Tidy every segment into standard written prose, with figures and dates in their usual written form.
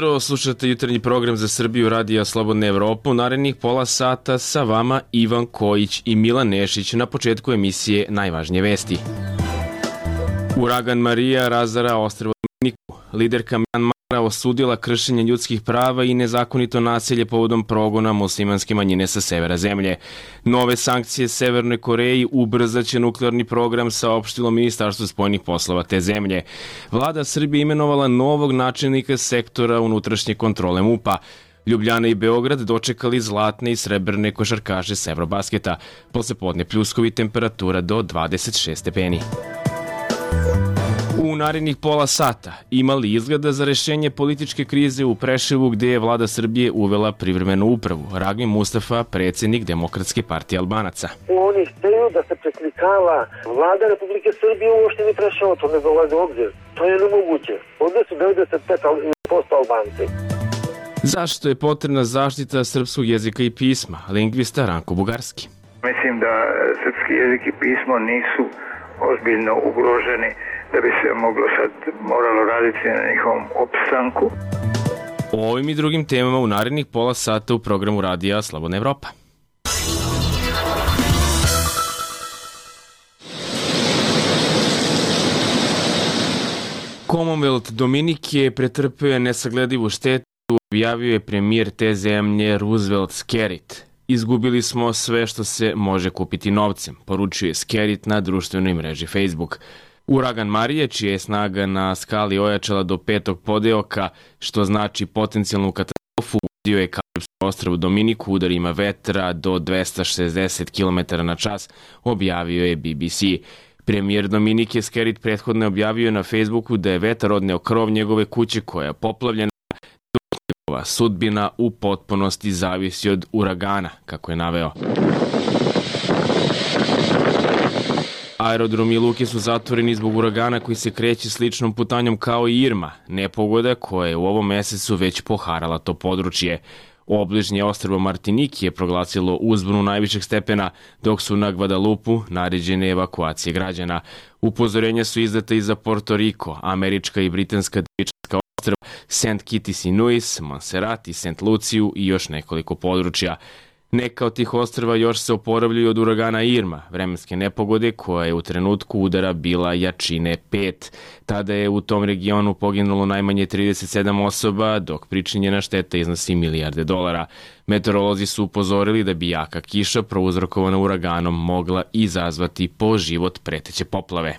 jutro, slušate jutarnji program za Srbiju Radija Slobodna Evropa. U narednih pola sata sa vama Ivan Kojić i Milan Nešić. Na početku emisije najvažnije vesti. Uragan Marija razara ostrvo Dominiku. Liderka Mjanmara osudila kršenje ljudskih prava i nezakonito nasilje povodom progona muslimanske manjine sa severa zemlje. Nove sankcije Severnoj Koreji ubrzaće nuklearni program, saopštilo Ministarstvo spoljnih poslova te zemlje. Vlada Srbije imenovala novog načelnika sektora unutrašnje kontrole MUP-a. Ljubljana i Beograd dočekali zlatne i srebrne košarkaše s Evrobasketa. Poslepodne pljuskovi, temperatura do 26 stepeni. U narednih pola sata imali izgleda za rešenje političke krize u Preševu, gde je vlada Srbije uvela privremenu upravu. Ragim Mustafa, predsjednik Demokratske partije Albanaca. Oni hteju da se preslikava vlada Republike Srbije u opštini Preševo, to ne dolazi u obzir. To je nemoguće. Ovdje su 95% Albanci. Zašto je potrebna zaštita srpskog jezika i pisma? Lingvista Ranko Bugarski. Mislim da srpski jezik i pismo nisu ozbiljno ugroženi, da bi se moralo raditi na njihovom opstanku. O ovim i drugim temama u narednih pola sata u programu Radija Slobodna Evropa. Commonwealth Dominike pretrpeo je nesagledivu štetu, objavio je premijer te zemlje Roosevelt Skerrit. Izgubili smo sve što se može kupiti novcem, poručio je Skerrit na društvenoj mreži Facebook. Uragan Marije, čija je snaga na skali ojačala do 5. podeoka, što znači potencijalnu katastrofu, udio je Karipsko ostrvo Dominiku udarima vetra do 260 km na čas, objavio je BBC. Premijer Dominike Skerrit prethodno je objavio na Facebooku da je vetar odneo krov njegove kuće koja je poplavljena, dok njegova sudbina u potpunosti zavisi od uragana, kako je naveo. Aerodromi i luke su zatvoreni zbog uragana koji se kreće sličnom putanjom kao i Irma, nepogoda koja je u ovom mesecu već poharala to područje. Obližnje ostrvo Martiniki je proglasilo uzbunu najvišeg stepena, dok su na Guadalupu naređene evakuacije građana. Upozorenja su izdata i za Porto Riko, američka i britanska Devičanska ostrva, St. Kitts i Nevis, Montserrat i St. Luciju i još nekoliko područja. Neka od tih ostrva još se oporavljaju od uragana Irma, vremenske nepogode koja je u trenutku udara bila jačine 5. Tada je u tom regionu poginulo najmanje 37 osoba, dok pričinjena šteta iznosi milijarde dolara. Meteorolozi su upozorili da bi jaka kiša prouzrokovana uraganom mogla izazvati po život preteće poplave.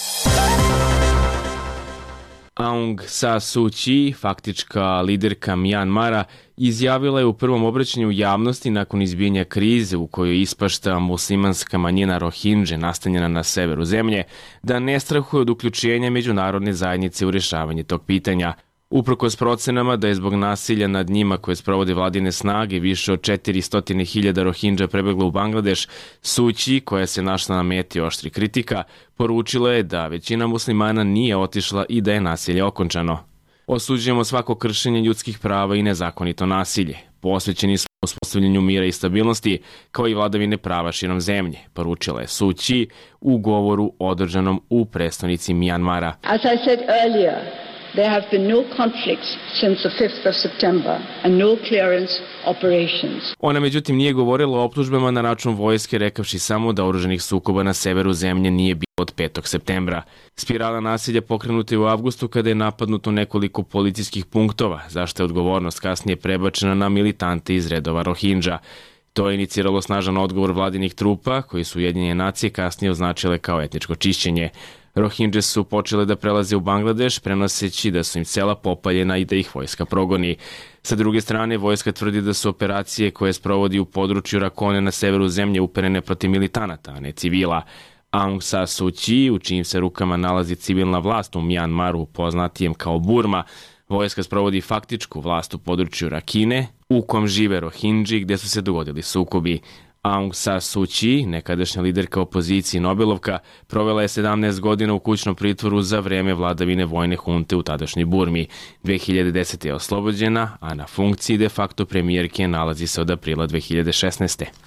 Aung San Suu Kyi, faktička liderka Mjanmara, izjavila je u prvom obraćanju javnosti nakon izbijanja krize u kojoj ispašta muslimanska manjina Rohingje nastanjena na severu zemlje, da ne strahuje od uključenja međunarodne zajednice u rješavanje tog pitanja. Uprkos procenama da je zbog nasilja nad njima koje sprovode vladine snage više od 400.000 Rohingja prebeglo u Bangladeš, Suu Kyi, koja se našla na meti oštri kritika, poručila je da većina muslimana nije otišla i da je nasilje okončano. Osuđujemo svako kršenje ljudskih prava i nezakonito nasilje. Posvećeni smo uspostavljanju mira i stabilnosti, kao i vladavine prava širom zemlje, poručila je Suu Kyi u govoru održanom u prestonici Mjanmara. As I said earlier, there have been no conflicts since the 5th of September and no clearance operations. Ona međutim nije govorila o optužbama na račun vojske, rekavši samo da oružanih sukoba na severu zemlje nije bilo od 5. septembra. Spirala nasilja pokrenuta je u avgustu kada je napadnuto nekoliko policijskih punktova, zašto je odgovornost kasnije prebačena na militante iz redova Rohingja. To je iniciralo snažan odgovor vladinih trupa, koji su Ujedinjene nacije kasnije označile kao etničko čišćenje. Rohingje su počele da prelaze u Bangladeš, prenoseći da su im sela popaljena i da ih vojska progoni. Sa druge strane, vojska tvrdi da su operacije koje sprovodi u području Rakone na severu zemlje uperene protiv militanata, a ne civila. Aung San Suu Kyi, u čijim se rukama nalazi civilna vlast u Mjanmaru, poznatijem kao Burma, vojska sprovodi faktičku vlast u području Rakine, u kom žive Rohingji, gde su se dogodili sukobi. Aung San Suu Kyi, nekadašnja liderka opozicije Nobelovka, provela je 17 godina u kućnom pritvoru za vreme vladavine vojne hunte u tadašnjoj Burmi. 2010. je oslobođena, a na funkciji de facto premijerke nalazi se od aprila 2016.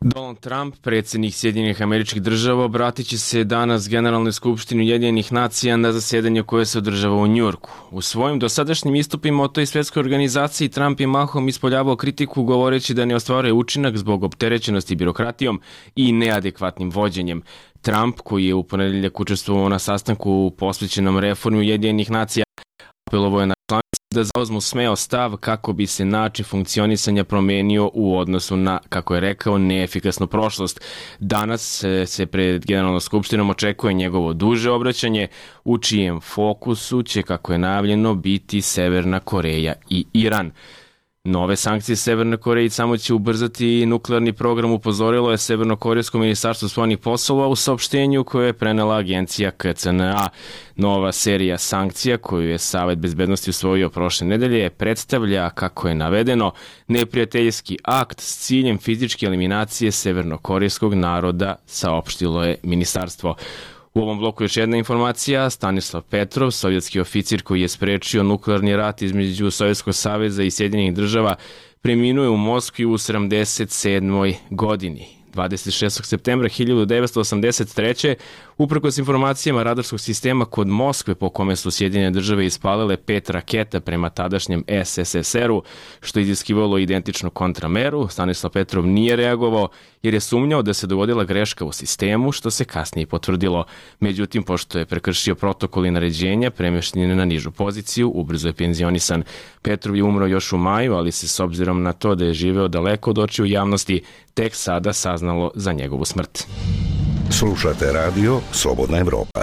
Donald Trump, predsjednik Sjedinjenih Američkih Država, obratit će se danas Generalnoj skupštini Ujedinjenih nacija na zasedanju koje se održava u Njujorku. U svojim dosadašnjim istupima o toj svetskoj organizaciji Trump je mahom ispoljavao kritiku govoreći da ne ostvaruje učinak zbog opterećenosti birokratijom i neadekvatnim vođenjem. Trump, koji je u ponedeljak učestvovao na sastanku posvećenom reformi Ujedinjenih nacija, apelovao je na članice da zauzmu smeo stav kako bi se način funkcionisanja promenio u odnosu na, kako je rekao, neefikasnu prošlost. Danas se pred Generalnom skupštinom očekuje njegovo duže obraćanje, u čijem fokusu će, kako je najavljeno, biti Severna Koreja i Iran. Nove sankcije Severne Koreje samo će ubrzati nuklearni program, upozorilo je Severnokorejsko ministarstvo spoljnih poslova u saopštenju koje je prenela agencija KCNA. Nova serija sankcija koju je Savet bezbednosti usvojio prošle nedelje predstavlja, kako je navedeno, neprijateljski akt s ciljem fizičke eliminacije severnokorejskog naroda, saopštilo je ministarstvo. U ovom bloku još jedna informacija. Stanislav Petrov, sovjetski oficir koji je sprečio nuklearni rat između Sovjetskog saveza i Sjedinjenih država, preminuo je u Moskvi u 77. godini. 26. septembra 1983. uprkos informacijama radarskog sistema kod Moskve po kome su Sjedinjene države ispalile 5 raketa prema tadašnjem SSSR-u, što je iziskivalo identičnu kontrameru, Stanislav Petrov nije reagovao jer je sumnjao da se dogodila greška u sistemu, što se kasnije potvrdilo. Međutim, pošto je prekršio protokol i naređenja, premješten je na nižu poziciju, ubrzo je penzionisan. Petrov je umro još u maju, ali se s obzirom na to da je živeo daleko od očiju javnosti, tek sada saznalo za njegovu smrt. Slušate radio Slobodna Evropa.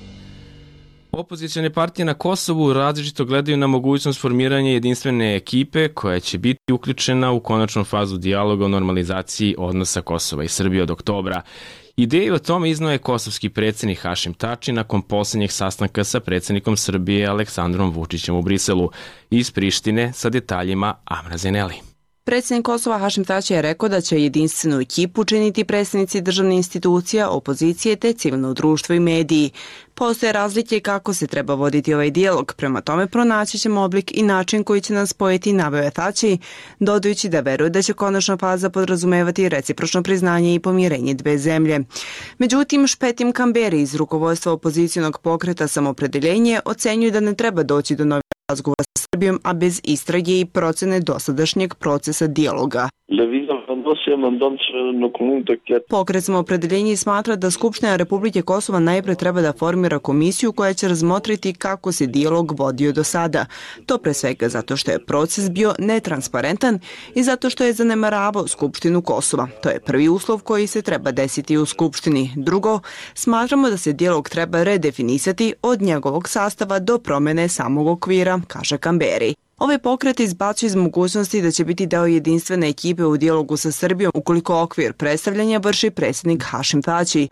Opozicione partije na Kosovu različito gledaju na mogućnost formiranja jedinstvene ekipe koja će biti uključena u konačnu fazu dijaloga o normalizaciji odnosa Kosova i Srbije od oktobra. Ideju o tome iznao je kosovski predsjednik Hašim Tači nakon posljednjeg sastanka sa predsjednikom Srbije Aleksandrom Vučićem u Briselu. Iz Prištine sa detaljima Amra Zeneli. Predsjednik Kosova Hašim Tači je rekao da će jedinstvenu ekipu činiti predstavnici državnih institucija, opozicije te civilno društvo i mediji. Postoje razlike kako se treba voditi ovaj dijalog, prema tome pronaći ćemo oblik i način koji će nas spojiti, naveo je Tači, dodajući da veruje da će konačna faza podrazumevati recipročno priznanje i pomirenje dve zemlje. Međutim, Špetim Kamberi iz rukovodstva opozicijonog pokreta Samopredeljenje ocenjuju da ne treba doći do novih razgovora sa Srbijom, a bez istrage i procene dosadašnjeg procesa dijaloga. Pokret Samopredeljenje smatra da Skupština Republike Kosova najpre treba da formira komisiju koja će razmotriti kako se dijalog vodio do sada. To pre svega zato što je proces bio netransparentan i zato što je zanemaravao Skupštinu Kosova. To je prvi uslov koji se treba desiti u Skupštini. Drugo, smatramo da se dijalog treba redefinisati od njegovog sastava do promene samog okvira, kaže Kamberi. Ovaj pokret izbacuje iz mogućnosti da će biti deo jedinstvene ekipe u dijalogu sa Srbijom ukoliko okvir predstavljanja vrši predsjednik Hašim Tači.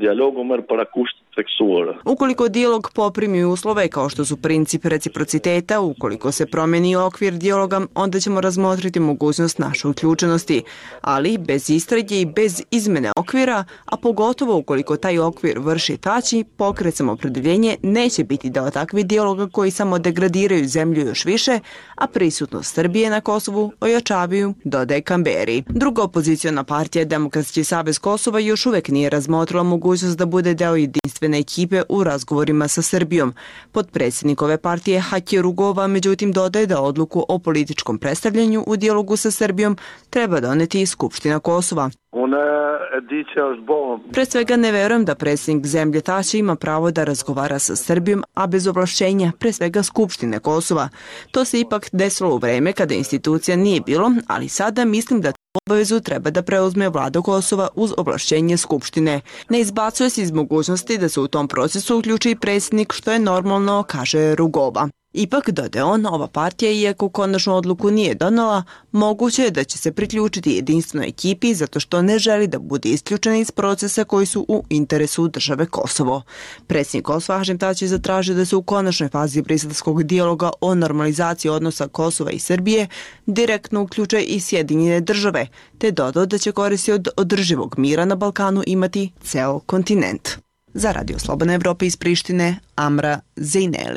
Ukoliko dijalog poprimi uslove kao što su princip reciprociteta, ukoliko se promeni okvir dijaloga, onda ćemo razmotriti mogućnost naše uključenosti, ali bez istrage i bez izmene okvira, a pogotovo ukoliko taj okvir vrši Tači, pokret Samopredeljenje neće biti deo takvih dijaloga koji samo degradiraju zemlju još više, a prisutnost Srbije na Kosovu ojačavaju, dodaje Kamberi. Druga opoziciona partija, Demokratski savez Kosova, još uvek nije razmotrila mogućnost da bude deo jedinstvene ekipe u razgovorima sa Srbijom. Potpredsjednik ove partije Haki Rugova, međutim, dodaje da odluku o političkom predstavljanju u dijalogu sa Srbijom treba doneti i Skupština Kosova. Pre svega ne verujem da predsjednik zemlje Tači ima pravo da razgovara sa Srbijom, a bez ovlašćenja, pre svega Skupštine Kosova. To se ipak desilo u vreme kada institucija nije bilo, ali sada mislim da obavezu treba da preuzme vlada Kosova uz ovlašćenje Skupštine. Ne izbacuje se iz mogućnosti da se u tom procesu uključi i predsjednik, što je normalno, kaže Rugova. Ipak, dodaje on, ova partija, iako konačnu odluku nije donela, moguće je da će se priključiti jedinstvenoj ekipi zato što ne želi da bude isključena iz procesa koji su u interesu države Kosovo. Predsjednik Kosova Hašim Tači zatražio da se u konačnoj fazi briselskog dijaloga o normalizaciji odnosa Kosova i Srbije direktno uključe i Sjedinjene države, te dodao da će koristi od održivog mira na Balkanu imati ceo kontinent. Za Radio Slobodna Evropa iz Prištine, Amra Zeneli.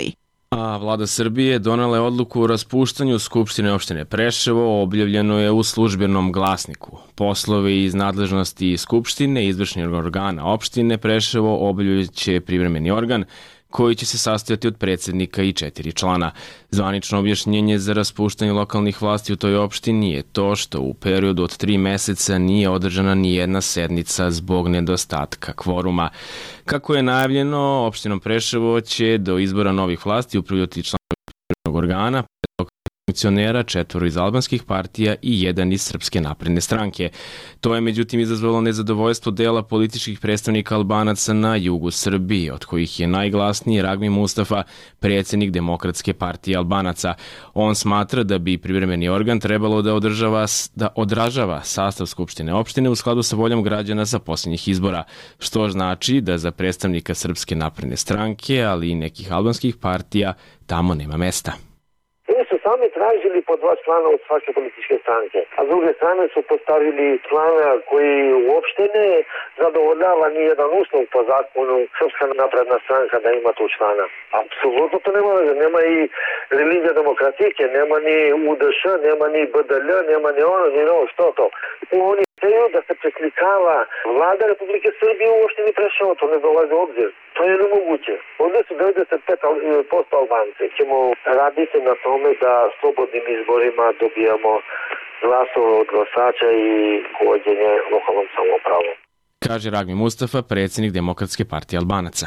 A vlada Srbije donela je odluku o raspuštanju Skupštine opštine Preševo, objavljeno je u službenom glasniku. Poslove iz nadležnosti Skupštine i izvršnih organa opštine Preševo objavljaće privremeni organ koji će se sastojati od predsednika i 4 člana. Zvanično objašnjenje za raspuštanje lokalnih vlasti u toj opštini je to što u periodu od 3 meseca nije održana ni jedna sednica zbog nedostatka kvoruma. Kako je najavljeno, opštinom Preševo će do izbora novih vlasti upravljati članovi organa, funkcionera, 4 iz albanskih partija i 1 iz Srpske napredne stranke. To je međutim izazvalo nezadovoljstvo dela političkih predstavnika Albanaca na jugu Srbije, od kojih je najglasniji Ragmi Mustafa, predsjednik Demokratske partije Albanaca. On smatra da bi privremeni organ trebalo da odražava sastav Skupštine opštine u skladu sa voljom građana sa posljednjih izbora, što znači da za predstavnika Srpske napredne stranke, ali i nekih albanskih partija, tamo nema mesta. Sami tražili po 2 člana od svake političke stranke, a s druge strane su postavili člana koji uopšte ne zadovoljava ni jedan uslov po zakonu Srpska napredna stranka da ima tu člana. Apsolutno to nema i religija demokratike, nema ni UDŠ, nema ni BDL, nema ni ono, ni ono, što to. Oni teju da se preslikava vlada Republike Srbije u opštini Preševo, to ne dolazi u obzir. To je nemoguće. Ovdje su 95% Albanci. Ćemo raditi na tome da slobodnim izborima dobijamo glasove od glasača i uvođenje lokalnom samoupravom. Kaže Ragmi Mustafa, predsjednik Demokratske partije Albanaca.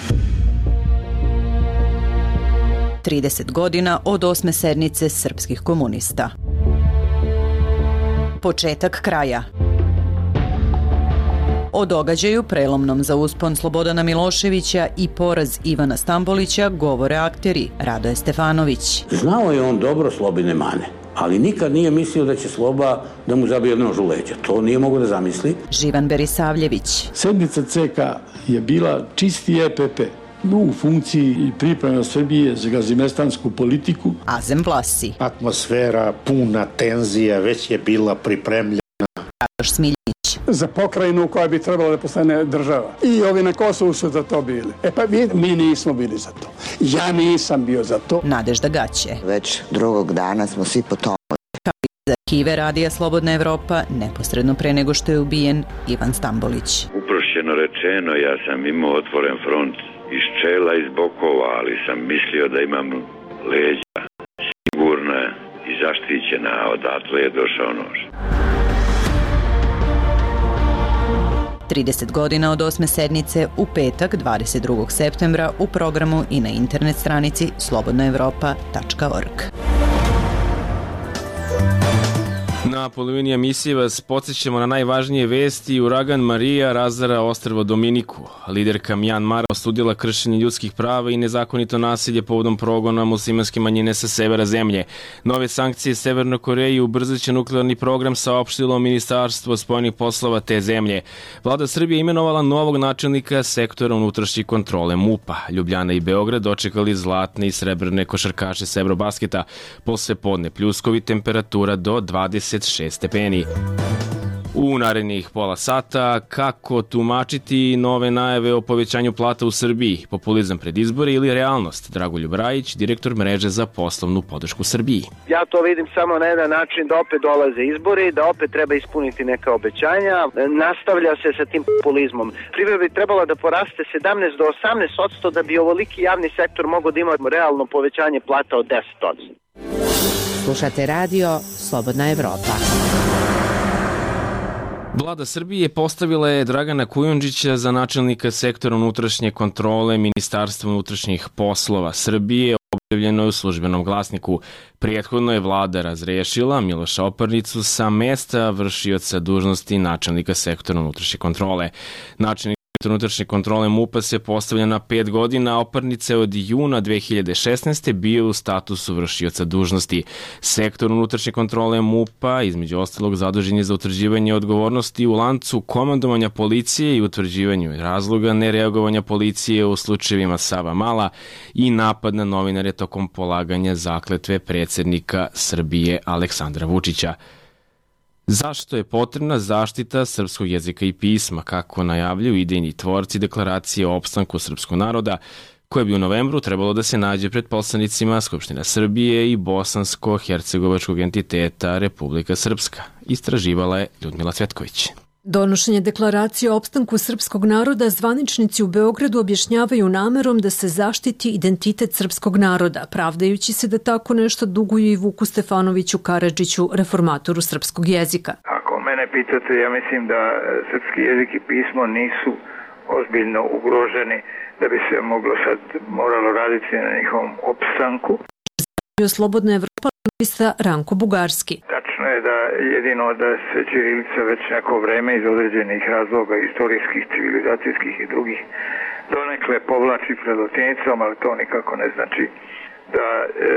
30 godina od 8. sednice srpskih komunista. Početak kraja. O događaju prelomnom za uspon Slobodana Miloševića i poraz Ivana Stambolića govore akteri Radoje Stefanović. Znao je on dobro Slobine mane, ali nikad nije mislio da će Sloba da mu zabije nož u leđa. To nije mogo da zamisli. Živan Berisavljević. Sednica CK je bila čisti EPP u funkciji i priprema Srbije za gazimestansku politiku. Azem Vlasi. Atmosfera puna tenzija već je bila pripremljena. Radoš Smiljanić. Za pokrajinu koja bi trebala da postane država. I ovi na Kosovu su za to bili. Pa mi nismo bili za to. Ja nisam bio za to. Nadežda Gaće. Već drugog dana smo svi potonuli. Kao iz arhive Radija Slobodna Evropa, neposredno pre nego što je ubijen Ivan Stambolić. Uprošćeno rečeno, ja sam imao otvoren front iz čela, iz bokova, ali sam mislio da imam leđa sigurna i zaštićena, a odatle je došao nož. 30 godina od 8. sednice u petak 22. septembra u programu i na internet stranici slobodnaevropa.org. Na polovini emisije vas podsjećamo na najvažnije vesti. Uragan Marija razara ostrvo Dominiku. Liderka Mjanmara osudila kršenje ljudskih prava i nezakonito nasilje povodom progona muslimanske manjine sa severa zemlje. Nove sankcije Severnoj Koreji ubrzaće nuklearni program, saopštilo Ministarstvo spoljnih poslova te zemlje. Vlada Srbije imenovala novog načelnika sektora unutrašnje kontrole MUP-a. Ljubljana i Beograd dočekali zlatne i srebrne košarkaše s Eurobasketa. Posle podne pljuskovi, temperatura do 26 stepeni. U narednih pola sata, kako tumačiti nove najave o povećanju plata u Srbiji, populizam pred izbore ili realnost? Dragoljub Rajić, direktor mreže za poslovnu podršku Srbiji. Ja to vidim samo na jedan način, da opet dolaze izbori, da opet treba ispuniti neka obećanja, nastavlja se sa tim populizmom. Privreda bi trebala da poraste 17 do 18% da bi ovoliki javni sektor mogao da ima realno povećanje plata od 10%. Slušate radio Slobodna Evropa. Vlada Srbije postavila je Dragana Kujundžića za načelnika sektora unutrašnje kontrole Ministarstva unutrašnjih poslova Srbije, objavljeno je u službenom glasniku. Prethodno je vlada razrešila Miloša Oparnicu sa mesta vršioca dužnosti načelnika sektora unutrašnje kontrole. Načelnik unutrašnje kontrole MUP-a se postavlja na 5 godina, a Oparnice od juna 2016. bio u statusu vršioca dužnosti. Sektor unutrašnje kontrole MUP-a, između ostalog, zadužen je za utvrđivanje odgovornosti u lancu komandovanja policije i utvrđivanju razloga nereagovanja policije u slučajevima Savamala i napad na novinare tokom polaganja zakletve predsjednika Srbije Aleksandra Vučića. Zašto je potrebna zaštita srpskog jezika i pisma, kako najavljuju idejni tvorci deklaracije o opstanku srpskog naroda, koje bi u novembru trebalo da se nađe pred poslanicima Skupština Srbije i bosansko-hercegovačkog entiteta Republika Srpska. Istraživala je Ljudmila Cvetković. Donošenje deklaracije o opstanku srpskog naroda zvaničnici u Beogradu objašnjavaju namerom da se zaštiti identitet srpskog naroda, pravdajući se da tako nešto duguju i Vuku Stefanoviću Karadžiću, reformatoru srpskog jezika. Ako mene pitate, ja mislim da srpski jezik i pismo nisu ozbiljno ugroženi da bi se moralo raditi na njihovom opstanku. Slobodna Evropa lista Ranko Bugarski. Tačno je da jedino da se ćirilica već neko vreme iz određenih razloga istorijskih, civilizacijskih i drugih donekle povlači pred latinicom, ali to nikako ne znači da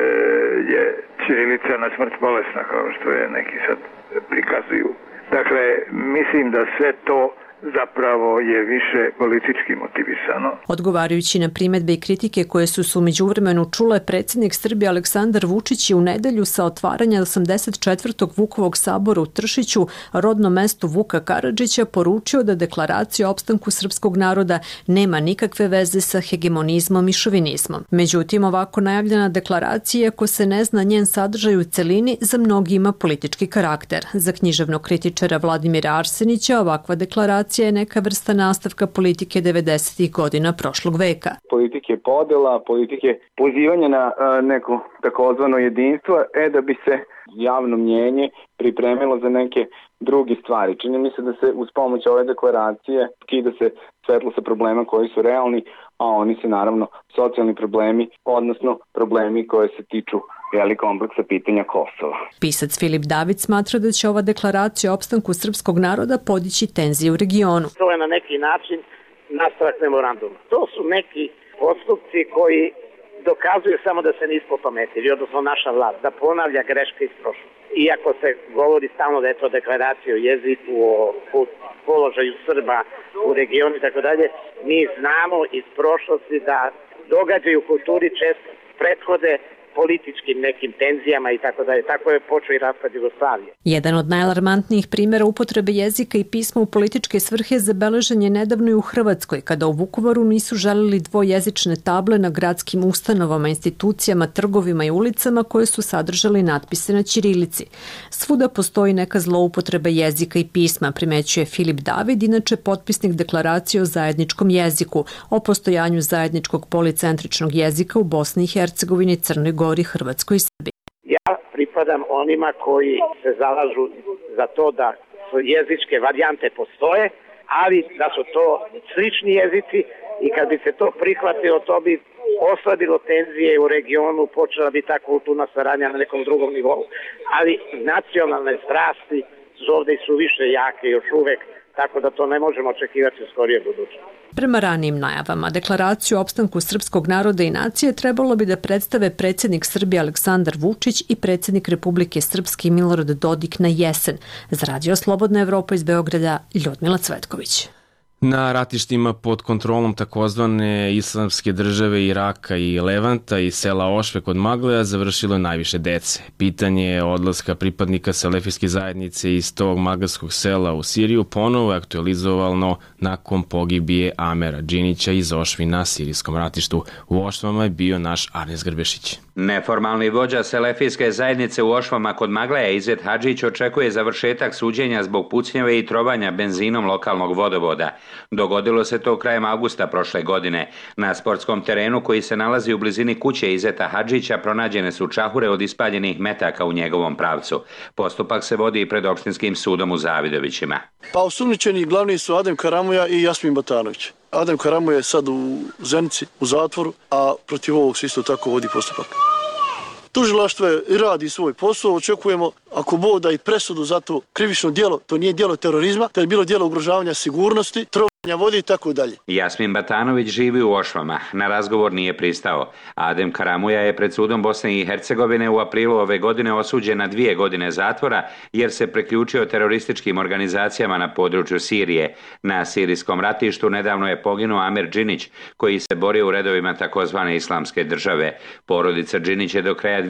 je ćirilica na smrt bolesna kao što je neki sad prikazuju. Dakle, mislim da sve to zapravo je više politički motivisano. Odgovarajući na primedbe i kritike koje su u međuvremenu čule, predsjednik Srbije Aleksandar Vučić je u nedelju sa otvaranja 84. Vukovog sabora u Tršiću, rodnom mestu Vuka Karadžića, poručio da deklaracija o opstanku srpskog naroda nema nikakve veze sa hegemonizmom i šovinizmom. Međutim, ovako najavljena deklaracija, ako se ne zna njen sadržaj u celini, za mnogi ima politički karakter. Za književnog kritičara Vladimira Arsenića ovakva deklaracija je neka vrsta nastavka politike 90. godina prošlog veka. Politike podela, politike pozivanja na neko takozvano jedinstvo, da bi se javno mnjenje pripremilo za neke druge stvari. Čini mi se da se uz pomoć ove deklaracije skida se svetlo sa problema koji su realni, a oni su naravno socijalni problemi, odnosno problemi koje se tiču kompleksa pitanja Kosova. Pisac Filip David smatra da će ova deklaracija o opstanku srpskog naroda podići tenzije u regionu. To je na neki način nastavak memoranduma. To su neki postupci koji dokazuju samo da se nismo pametili, odnosno naša vlast, da ponavlja greške iz prošlosti. Iako se govori stalno da je to deklaracija o jeziku, o položaju Srba u regionu i tako dalje, mi znamo iz prošlosti da događaji u kulturi često prethode političkim nekim tenzijama i tako dalje. Tako je počeo i raspad Jugoslavije. Jedan od najalarmantnijih primjera upotrebe jezika i pisma u političke svrhe zabeležen je nedavno i u Hrvatskoj, kada u Vukovaru nisu želeli dvojezične table na gradskim ustanovama, institucijama, trgovima i ulicama koje su sadržali natpise na ćirilici. Svuda postoji neka zloupotreba jezika i pisma, primećuje Filip David, inače potpisnik deklaracije o zajedničkom jeziku, o postojanju zajedničkog policentričnog jezika u Bosni i Hercegovini, Crnoj Gori, Hrvatskoj i Srbiji. Ja pripadam onima koji se zalažu za to da jezičke varijante postoje, ali da su to slični jezici i kad bi se to prihvatilo, to bi oslabilo tenzije u regionu, počela bi ta kulturna saradnja na nekom drugom nivou. Ali nacionalne strasti su ovdje su više jake još uvek, tako da to ne možemo očekivati u skorije budućnosti. Prema ranijim najavama, deklaraciju o opstanku srpskog naroda i nacije trebalo bi da predstave predsjednik Srbije Aleksandar Vučić i predsjednik Republike Srpske Milorad Dodik na jesen. Za Radio Slobodna Evropa iz Beograda, Ljudmila Cvetković. Na ratištima pod kontrolom takozvane islamske države Iraka i Levanta i sela Ošve kod Magleja završilo je najviše dece. Pitanje odlaska pripadnika selefijske zajednice iz tog magarskog sela u Siriju ponovo je aktualizovano nakon pogibije Amera Džinića iz Ošvi na sirijskom ratištu. U Ošvama je bio naš Arnes Grbešić. Neformalni vođa selefijske zajednice u Ošvama kod Magleja Izet Hadžić očekuje završetak suđenja zbog pucnjave i trovanja benzinom lokalnog vodovoda. Dogodilo se to krajem avgusta prošle godine. Na sportskom terenu koji se nalazi u blizini kuće Izeta Hadžića pronađene su čahure od ispaljenih metaka u njegovom pravcu. Postupak se vodi pred opštinskim sudom u Zavidovićima. Pa osumnjičeni glavni su Adem Karamuja i Jasmin Batanović. Adem Karamuja je sad u Zenici, u zatvoru, a protiv ovog se isto tako vodi postupak. Tužilaštvo radi svoj posao, očekujemo ako Bog da i presudu za to krivično djelo, to nije djelo terorizma, to je bilo djelo ugrožavanja sigurnosti, trovanja vode i tako dalje. Jasmin Batanović živi u Ošvama, na razgovor nije pristao. Adem Karamuja je pred sudom Bosne i Hercegovine u aprilu ove godine osuđen na 2 godine zatvora jer se priključio terorističkim organizacijama na području Sirije. Na sirijskom ratištu nedavno je poginuo Amer Džinić, koji se borio u redovima takozvane islamske države. Porodica Džinić je do kraja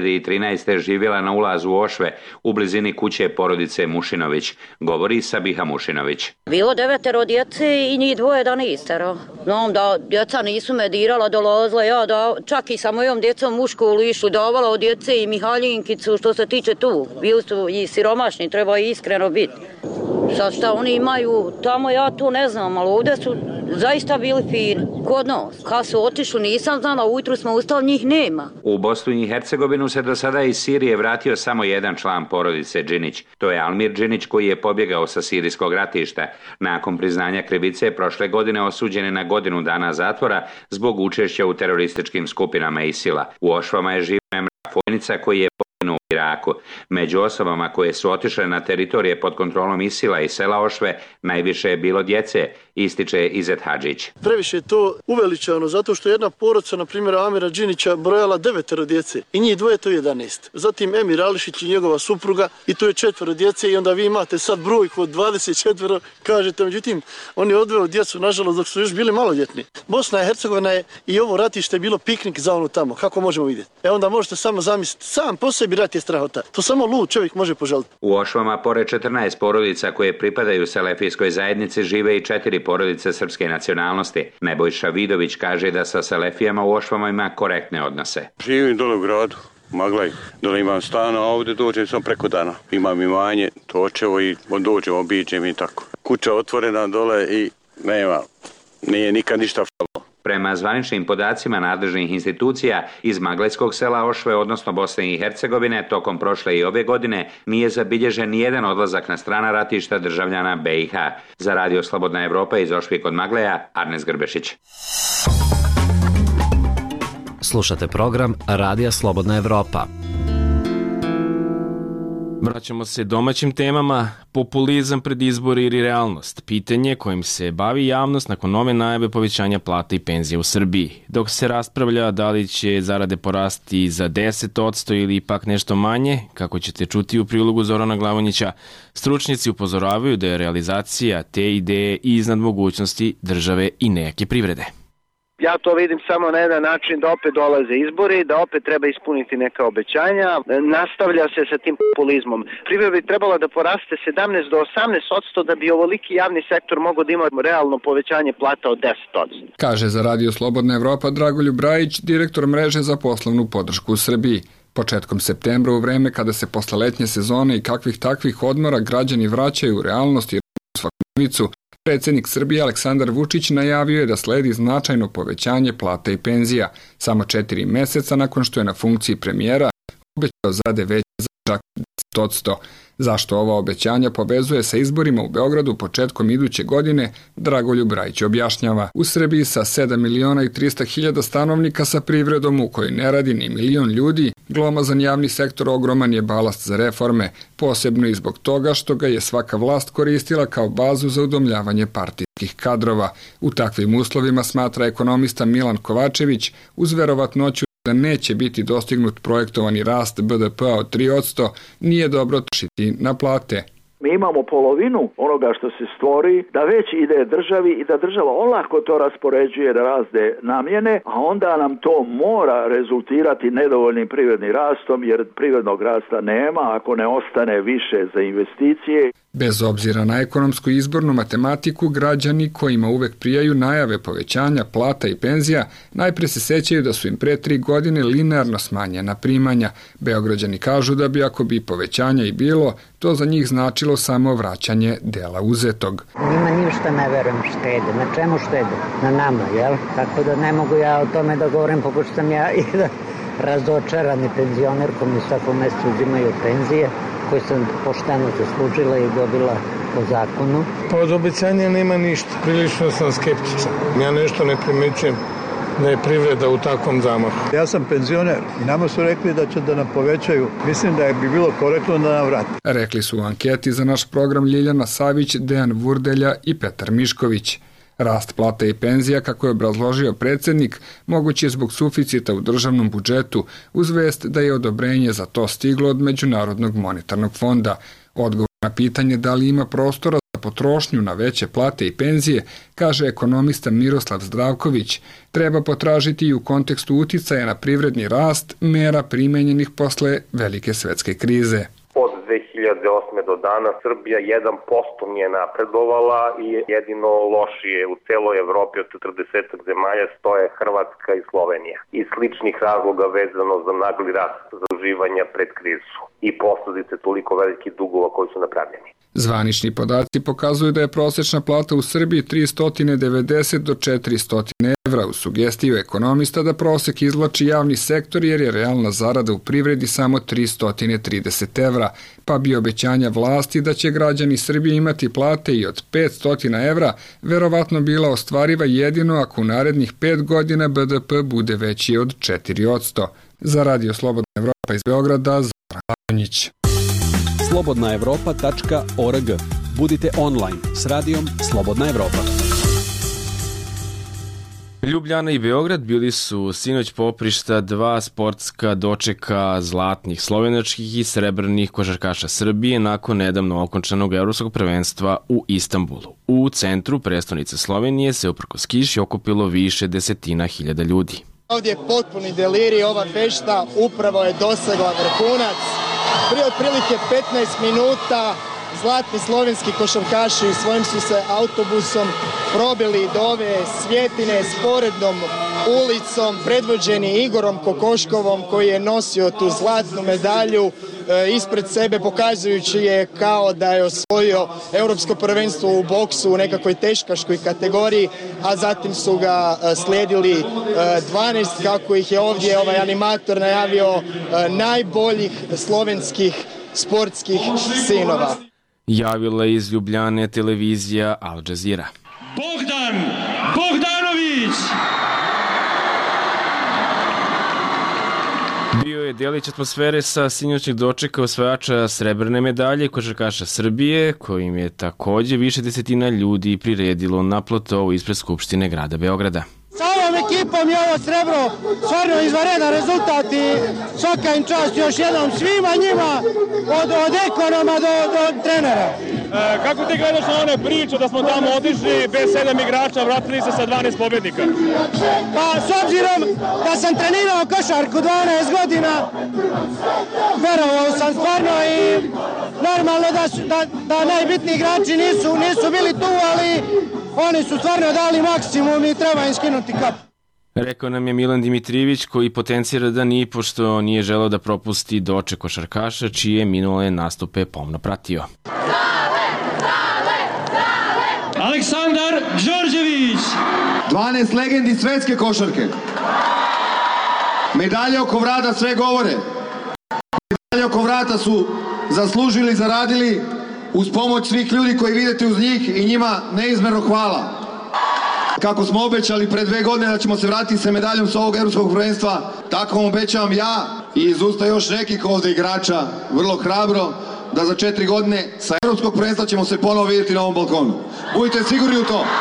2013. živjela na ulazu u Ošve u blizini kuće porodice Mušinović, govori Sabiha Mušinović. Bilo 9 djece djece i njih dvoje 11. Znam da djeca nisu me dirala, dolazila ja da čak i sa mojom djecom u školu išli, davala od djece i Mihaljinkicu što se tiče tu. Bili su i siromašni, treba i iskreno biti. Sad šta oni imaju tamo, ja to ne znam, ali ovdje su zaista bili fini. Kod nas. Kad su otišli nisam znala, ujutru smo ustali, njih nema. U Bosnu i Hercegovinu se do sada iz Sirije vratio samo jedan član porodice Džinić. To je Almir Džinić koji je pobjegao sa sirijskog ratišta. Nakon priznanja krivice prošle godine osuđen je na godinu dana zatvora zbog učešća u terorističkim skupinama ISIL-a. U Ošvama je živio Emrah Fojnica koji je u Iraku. Među osobama koje su otišle na teritorije pod kontrolom ISIL-a i sela Ošve najviše je bilo djece, ističe Izet Hadžić. Previše je to uveličano zato što jedna porodica, na primjer Amira Džinića, brojala 9 djece i njih dvoje to je 11. Zatim Emir Ališić i njegova supruga i to je 4 djece i onda vi imate sad brojku od 24, kažete, međutim on je odveo djecu nažalost dok su još bili maloljetni. Bosna i Hercegovina je i ovo ratište je bilo piknik za ono tamo, kako možemo vidjeti. Onda možete samo zamisliti, sam po sebi rat je strahota. To samo lud čovjek može požaliti. U Ošvama pored 14 porodica koje pripadaju selefijskoj zajednici žive i 4 porodice srpske nacionalnosti. Nebojša Vidović kaže da sa selefijama u Ošvama ima korektne odnose. Živim dole u gradu, Maglaj, dole imam stan, a ovdje dođem sam preko dana. Imam imanje, točevo i dođem, obiđem i tako. Kuća otvorena dole i nema, nije nikad ništa falilo. Prema zvaničnim podacima nadležnih institucija iz Maglajskog sela Ošve, odnosno Bosne i Hercegovine, tokom prošle i ove godine nije zabilježen nijedan odlazak na strana ratišta državljana BiH. Za Radio Slobodna Evropa iz Ošvi kod Magleja, Arnes Grbešić. Slušate program Radija Slobodna Evropa. Vraćamo se domaćim temama, populizam pred izbori ili realnost, pitanje kojim se bavi javnost nakon nove najave povećanja plata i penzija u Srbiji. Dok se raspravlja da li će zarade porasti za 10% ili ipak nešto manje, kako ćete čuti u prilogu Zorana Glavonjića, stručnjaci upozoravaju da je realizacija te ideje iznad mogućnosti države i neke privrede. Ja to vidim samo na jedan način da opet dolaze izbori, da opet treba ispuniti neka obećanja. Nastavlja se sa tim populizmom. Privreda bi trebala da poraste 17 do 18% da bi ovoliki javni sektor mogao da ima realno povećanje plata od 10%. Kaže za Radio Slobodna Evropa Dragoljub Brajić, direktor mreže za poslovnu podršku u Srbiji. Početkom septembra, u vreme kada se posle letnje sezone i kakvih takvih odmora građani vraćaju u realnost i svakodnevicu, predsjednik Srbije Aleksandar Vučić najavio je da sledi značajno povećanje plata i penzija. Samo 4 mjeseca nakon što je na funkciji premijera obećao zarade veće za čak 10%. Zašto ova obećanja povezuje sa izborima u Beogradu početkom iduće godine, Dragoljub Brajić objašnjava. U Srbiji sa 7.300.000 stanovnika sa privredom u kojoj ne radi ni milion ljudi, glomazan javni sektor ogroman je balast za reforme, posebno i zbog toga što ga je svaka vlast koristila kao bazu za udomljavanje partijskih kadrova. U takvim uslovima, smatra ekonomista Milan Kovačević, uz verovatnoću da neće biti dostignut projektovani rast BDP-a od 3%, nije dobro trošiti na plate. Mi imamo polovinu onoga što se stvori da već ide državi i da država olako to raspoređuje na razne namjene, a onda nam to mora rezultirati nedovoljnim privrednim rastom, jer privrednog rasta nema ako ne ostane više za investicije. Bez obzira na ekonomsku i izbornu matematiku, građani kojima uvek prijaju najave povećanja plata i penzija, najpre se sećaju da su im pre 3 godine linearno smanjena primanja. Beograđani kažu da bi ako bi povećanja i bilo, to za njih značilo samo vraćanje dela uzetog. Njima ništa ne verujem štede. Na čemu štede? Na nama, jel? Tako da ne mogu ja o tome da govorim, pošto sam ja i razočarani penzioner koji mi svako mjesecu uzimaju penzije, koje sam pošteno zaslužila i dobila po zakonu. Pa od obećanja nema ništa. Prilično sam skeptičan. Ja nešto ne primećujem da je privreda u takvom zamahu. Ja sam penzioner i nama su rekli da će da nam povećaju. Mislim da bi bilo korektno da nam vrati. Rekli su u anketi za naš program Ljiljana Savić, Dejan Vurdelja i Petar Mišković. Rast plata i penzija, kako je obrazložio predsjednik, moguće je zbog suficita u državnom budžetu, uz vest da je odobrenje za to stiglo od Međunarodnog monetarnog fonda. Odgovor na pitanje da li ima prostora za potrošnju na veće plate i penzije, kaže ekonomista Miroslav Zdravković, treba potražiti i u kontekstu uticaja na privredni rast mera primenjenih posle velike svetske krize. Od 2008. do dana Srbija 1% nije napredovala i jedino lošije u celoj Evropi od 40 zemalja stoje Hrvatska i Slovenija. Iz sličnih razloga vezano za nagli rast zaduživanja pred krizu i posledice toliko velikih dugova koji su napravljeni. Zvanični podaci pokazuju da je prosečna plata u Srbiji 390 do 400 evra. U sugestiju ekonomista da prosek izvlači javni sektor jer je realna zarada u privredi samo 330 evra, pa bi obećanja vlasti da će građani Srbije imati plate i od 500 evra verovatno bila ostvariva jedino ako u narednih 5 godina BDP bude veći od 4%. Za Radio Slobodna Evropa iz Beograda, Zoran Lajonjić. slobodnaevropa.org. Budite online s radijom Slobodna Evropa. Ljubljana i Beograd bili su sinoć poprišta dva sportska dočeka zlatnih slovenačkih i srebrnih košarkaša Srbije nakon nedavno okončanog evropskog prvenstva u Istanbulu. U centru prestonice Slovenije se uprkos kiši okupilo više desetina hiljada ljudi. Ovdje je potpuni delirij, ova fešta upravo je dosegla vrhunac. Prije otprilike 15 minuta zlatni slovenski košarkaši svojim su se autobusom probili do ove Svjetine sporednom ulicom, predvođeni Igorom Kokoškovom koji je nosio tu zlatnu medalju ispred sebe, pokazujući je kao da je osvojio europsko prvenstvo u boksu u nekakvoj teškaškoj kategoriji, a zatim su ga slijedili 12, kako ih je ovdje ovaj animator najavio, najboljih slovenskih sportskih sinova. Javila iz Ljubljane televizija Al Jazeera. Bogdan Bogdanović! Bio je delić atmosfere sa sinoćnog dočeka osvajača srebrne medalje košarkaša Srbije, kojim je takođe više desetina ljudi priredilo na platovu ispred Skupštine grada Beograda. Sa ovom ekipom je ovo srebro stvarno izvanredan rezultat i svaka im čast još jednom svima njima od ekonoma do trenera. Kako ti gledaš na one priče da smo tamo otišli bez 7 igrača, vratili se sa 12 pobednika? Pa s obzirom da sam trenirao košarku 12 godina, verovao sam stvarno i normalno da najbitniji igrači nisu bili tu, ali oni su stvarno dali maksimum i treba im skinuti kap. Rekao nam je Milan Dimitrijević, koji potencira da pošto nije želeo da propusti doček košarkaša, čije minule nastupe pomno pratio. Aleksandar Đorđević! 12 legendi svetske košarke. Medalje oko vrata sve govore. Medalje oko vrata su zaslužili, zaradili uz pomoć svih ljudi koji vidite uz njih i njima neizmerno hvala. Kako smo obećali pre 2 godine da ćemo se vratiti sa medaljom sa ovog evropskog prvenstva, tako vam obećavam ja i iz usta još nekih ovde igrača, vrlo hrabro, da za 4 godine sa evropskog prvenstva ćemo se ponovo vidjeti na ovom balkonu. Budite sigurni u to.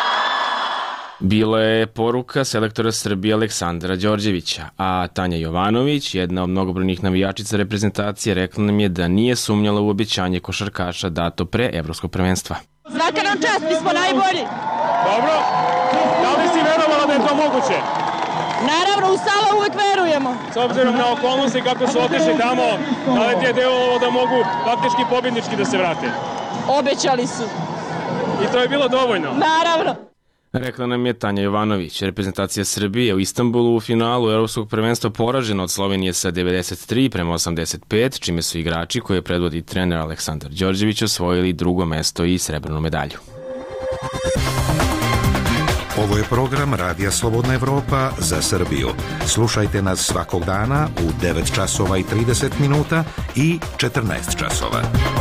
Bila je poruka selektora Srbije Aleksandra Đorđevića, a Tanja Jovanović, jedna od mnogobrojnih navijačica reprezentacije, rekla nam je da nije sumnjala u obećanje košarkaša dato pre evropskog prvenstva. Svaka nam čast, mi smo najbolji. Dobro, da li si verovala da je to moguće? Naravno, u Sala uvek verujemo. S obzirom na okolnosti kako su otišli tamo, da li ti je delovalo da mogu faktički pobjednički da se vrate? Obećali su. I to je bilo dovoljno? Naravno. Rekla nam je Tanja Jovanović. Reprezentacija Srbije u Istanbulu u finalu evropskog prvenstva poražena od Slovenije sa 93-85, čime su igrači koje predvodi trener Aleksandar Đorđević osvojili drugo mesto i srebrnu medalju. Ovo je program Radija Slobodna Evropa za Srbiju. Slušajte nas svakog dana u 9 časova i 30 minuta i 14 časova.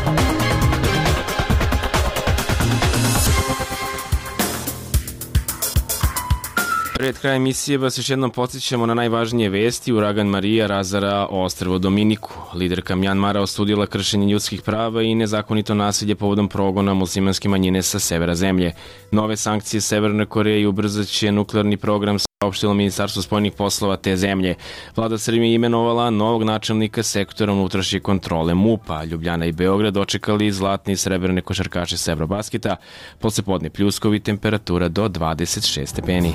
Pred kraj emisije vas još jednom podsjećamo na najvažnije vesti. Uragan Marija razara ostrvo Dominiku. Liderka Mjanmara osudila kršenje ljudskih prava i nezakonito nasilje povodom progona muslimanske manjine sa severa zemlje. Nove sankcije Severne Koreje ubrzat će nuklearni program, saopštilo Ministarstvo spoljnih poslova te zemlje. Vlada Srbije imenovala novog načelnika sektora unutrašnje kontrole MUP-a. Ljubljana i Beograd dočekali zlatne i srebrne košarkaše sa Evrobasketa. Posle podne pljuskovi, temperatura do 26 stepeni.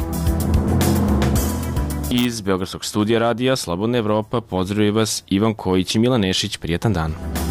Iz Beogradskog studija radija Slobodna Evropa pozdravljaju vas Ivan Kojić i Milan Nešić. Prijetan dan.